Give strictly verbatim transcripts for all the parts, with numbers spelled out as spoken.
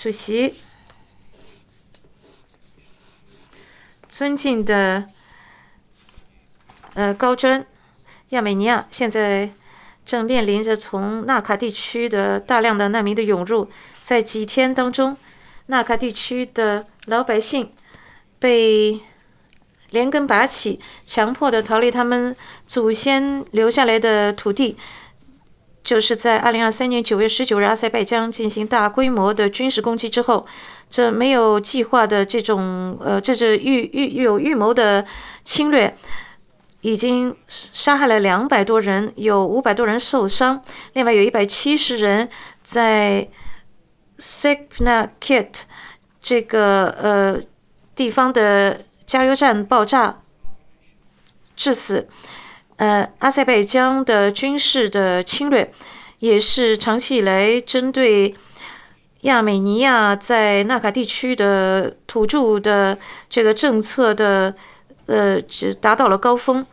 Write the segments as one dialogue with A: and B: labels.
A: 主席，尊敬的呃高专，亚美尼亚现在正面临着从纳卡地区的大量的难民的涌入，在几天当中，纳卡地区的老百姓被连根拔起，强迫的逃离他们祖先留下来的土地。就是在二零二三年九月十九日，阿塞拜疆进行大规模的军事攻击之后，这没有计划的这种呃，这是预预有预谋的侵略，已经杀害了两百多人，有五百多人受伤，另外有一百七十人在 Seknakit 这个呃地方的加油站爆炸致死。呃，阿塞拜疆的军事的侵略也是长期以来针对亚美尼亚在纳卡地区的土著的这个政策的呃达到了高峰。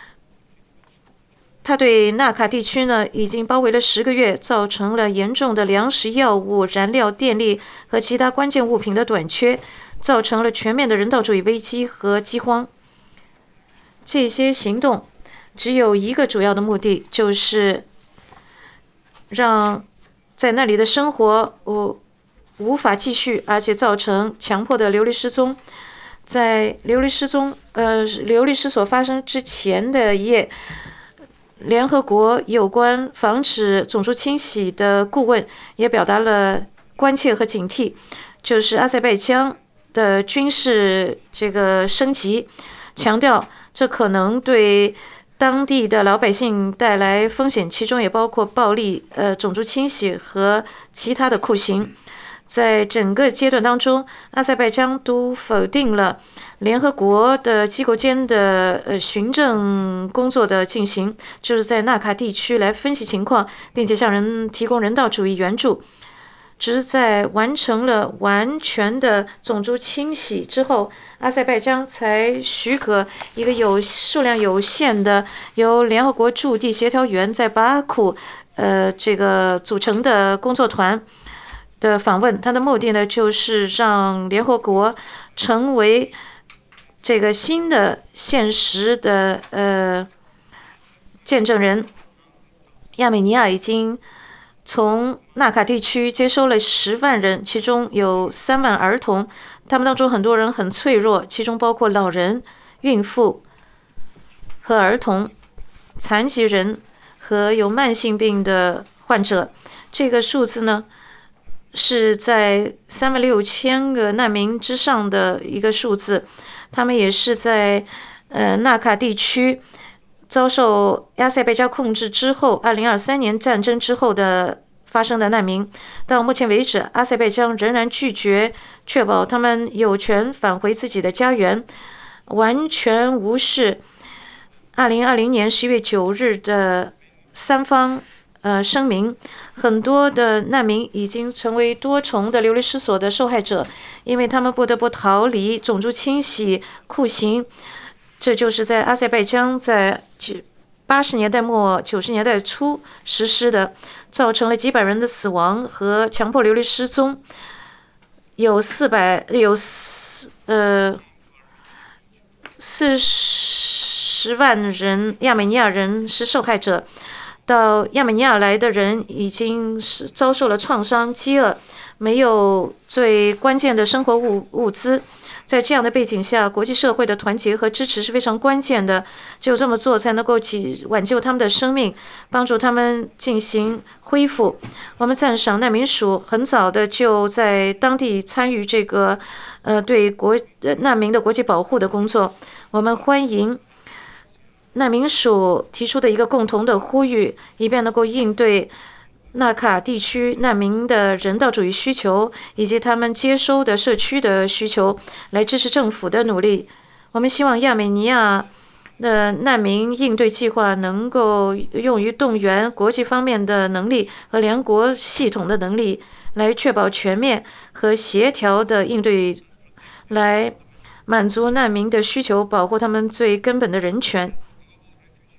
A: 他对纳卡地区呢已经包围了十个月，造成了严重的粮食、药物、燃料、电力和其他关键物品的短缺，造成了全面的人道主义危机和饥荒。这些行动只有一个主要的目的，就是让在那里的生活无无法继续，而且造成强迫的流离失踪。在流离失踪呃流离失所发生之前的一夜，联合国有关防止种族清洗的顾问也表达了关切和警惕，就是阿塞拜疆的军事这个升级，强调这可能对当地的老百姓带来风险，其中也包括暴力、呃种族清洗和其他的酷刑。在整个阶段当中，阿塞拜疆都否定了联合国的机构间的呃循证工作的进行，就是在纳卡地区来分析情况，并且向人提供人道主义援助。只是在完成了完全的种族清洗之后，阿塞拜疆才许可一个有数量有限的由联合国驻地协调员在巴库呃这个组成的工作团的访问。它的目的呢，就是让联合国成为这个新的现实的呃见证人。亚美尼亚已经从纳卡地区接收了十万人，其中有三万儿童，他们当中很多人很脆弱，其中包括老人、孕妇和儿童、残疾人和有慢性病的患者。这个数字呢，是在三万六千个难民之上的一个数字。他们也是在呃纳卡地区遭受阿塞拜疆控制之后，二零二三年战争之后的发生的难民。到目前为止，阿塞拜疆仍然拒绝确保他们有权返回自己的家园，完全无视二零二零年十月九日的三方呃声明。很多的难民已经成为多重的流离失所的受害者，因为他们不得不逃离种族清洗、酷刑。这就是在阿塞拜疆在八十年代末九十年代初实施的，造成了几百人的死亡和强迫流离失踪，有四百有四呃四十万人亚美尼亚人是受害者。到亚美尼亚来的人已经是遭受了创伤、饥饿，没有最关键的生活物物资。在这样的背景下，国际社会的团结和支持是非常关键的。只有这么做，才能够起挽救他们的生命，帮助他们进行恢复。我们赞赏难民署很早的就在当地参与这个呃对国难民的国际保护的工作。我们欢迎难民署提出的一个共同的呼吁，以便能够应对纳卡地区难民的人道主义需求，以及他们接收的社区的需求，来支持政府的努力。我们希望亚美尼亚的难民应对计划能够用于动员国际方面的能力和联国系统的能力，来确保全面和协调的应对，来满足难民的需求，保护他们最根本的人权。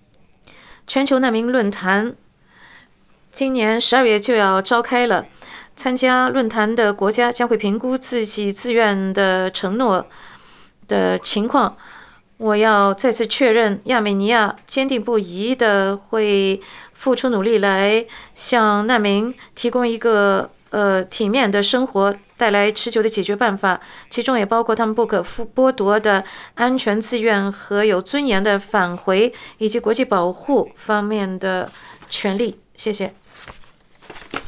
A: 全球难民论坛今年十二月就要召开了， 参加论坛的国家将会评估自己自愿的承诺的情况。我要再次确认，亚美尼亚坚定不移地会付出努力来向难民提供一个呃体面的生活，带来持久的解决办法，其中也包括他们不可剥夺的安全、自愿和有尊严的返回，以及国际保护方面的权利。谢谢。